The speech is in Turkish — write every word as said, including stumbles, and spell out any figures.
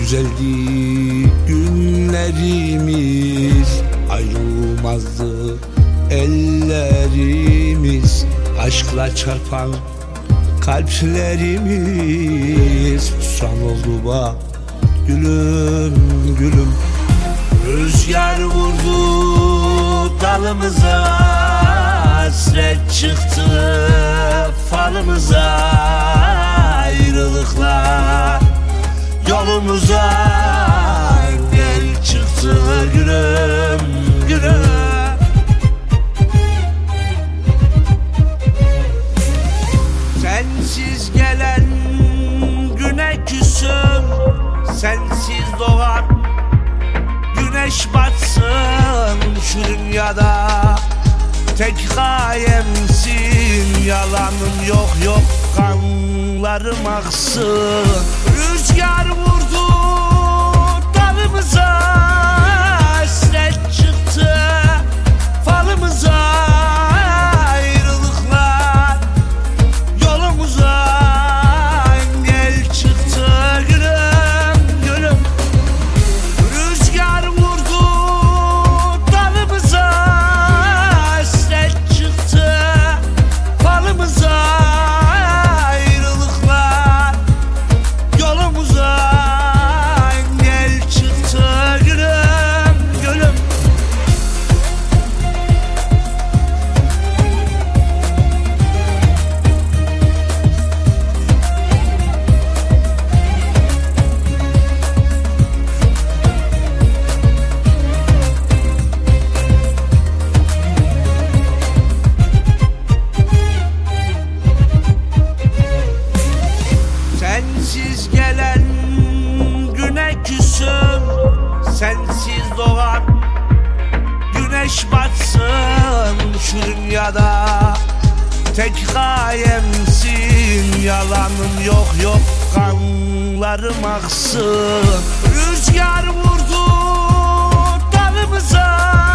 Güzeldi günlerimiz, ayrılmazdı ellerimiz, aşkla çarpan kalplerimiz. Hüsran oldu bak gülüm gülüm. Rüzgar vurdu dalımıza, hasret çıktı falımıza. Ayrılıklar yolumuza, gel çıktı gülüm gülüm. Sensiz gelen güne küsüm, sensiz doğan güneş batsın şu dünyada. Tek gayemsin, yalanım yok yok, kanlarım aksın. Rüzgar vurdu dalımıza, hasret çıktı falımıza. Ayrılıklar yolumuza, engel çıktı gülüm gülüm. Rüzgar vurdu dalımıza, hasret çıktı falımıza. Ayrılıklar yolumuza, engel çıktı gülüm gülüm. Sensiz gelen güne küsüm, sensiz doğan güneş batsın şu dünyada. Tek gayemsin, yalanım yok yok, kanlarım aksın. Rüzgar vurdu dalımıza,